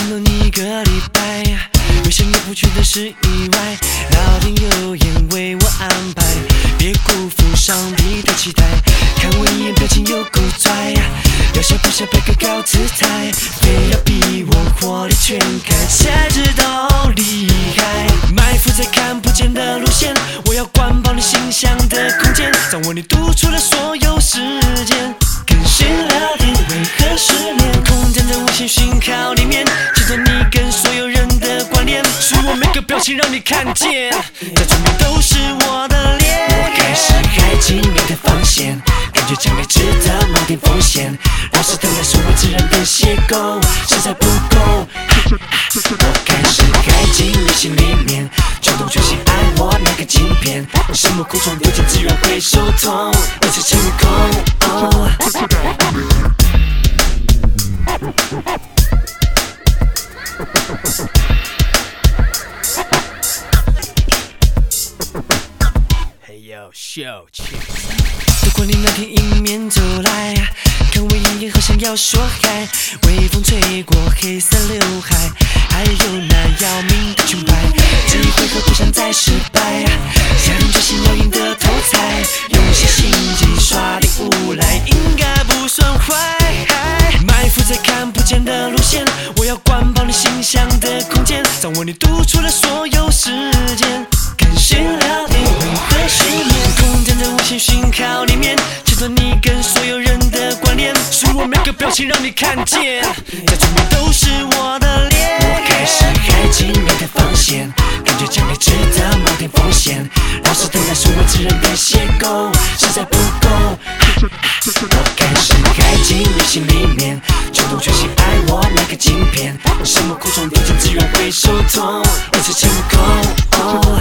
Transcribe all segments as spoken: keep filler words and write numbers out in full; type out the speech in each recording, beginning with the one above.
了你一个礼拜，没想也不觉得是意外，老天有眼为我安排，别辜负上帝的期待。看我一眼表情有够拽，要笑不笑摆个高姿态，非要逼我火力全开才知道厉害。埋伏在看不见的路线，我要管爆你心想的空间，掌握你独处的所有时间。跟谁聊天为何失眠？空间在无线讯号里面，切断你跟所有人的关联，是我每个表情让你看见，在左面都是我的脸。我开始开启你的防线，感觉强烈值得冒点风险，老师等待是我自然的邂逅，实在不够。我开始开进你心里面，主动决心爱我那个镜片，什么苦衷丢进自然会受痛，一次成功。哦如果你那天迎面走来，看我一眼好像要说嗨，微风吹过黑色刘海，还有那要命的裙摆，这一回合不想再失败，下定决心要赢得头彩，用些心机耍点无赖，应该不算坏。埋伏在看不见的路线，我要管爆你心想的空间，掌握你独处的所有时间。跟谁聊天为何失眠？空间在无线讯号里面，切断你跟所有人的关联，是我每个表情让你看见，在左面都是我的脸。我开始开进你的防线，感觉强烈值得冒点风险，老师等待是我自然的邂逅，实在不够。我开始开进你心里面，主动决心爱我那个镜片，什么苦衷丢进自然会受痛，一次成功。哦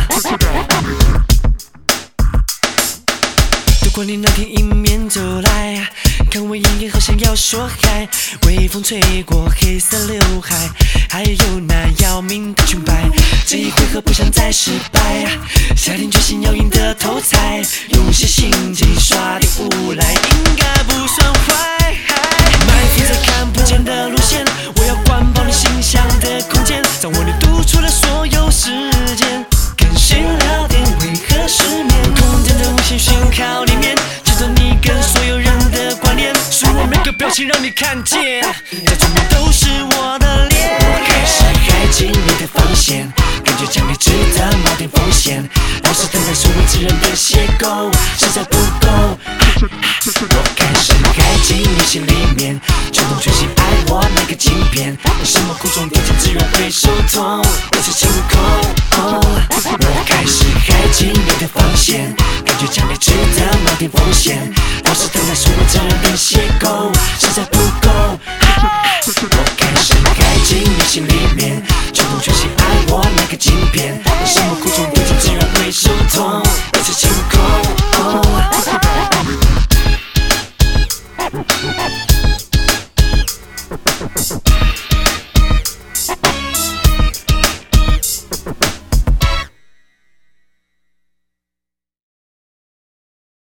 如果你那天迎面走来，看我一眼好像要说嗨，微风吹过黑色刘海，还有那要命的裙摆，这一回合不想再失败，下定决心要赢得头彩，用些心机耍点无赖，应该不算坏。埋伏在看不见的路线，我要管爆你心想的空间，掌握你独处的所有时间。跟谁聊天为何失眠？空间在无线讯号里面，切断你跟所有人的关联，是我每个表情让你看见，在左面都是我的脸。我开始开进你的防线，感觉强烈值得冒点风险，老师等待是我自然的邂逅，实在不够。我开始开进你心里面，主动决心爱我那个镜片，什么苦衷丢进自然会受痛，一次成功。哦我开始开进你的防线，感觉强烈值得冒点风险，老师等待是我自然的邂逅，实在不够。我开始开进你心里面，主动决心爱我那个镜片，什么苦衷丢进自然会受痛，一次成功。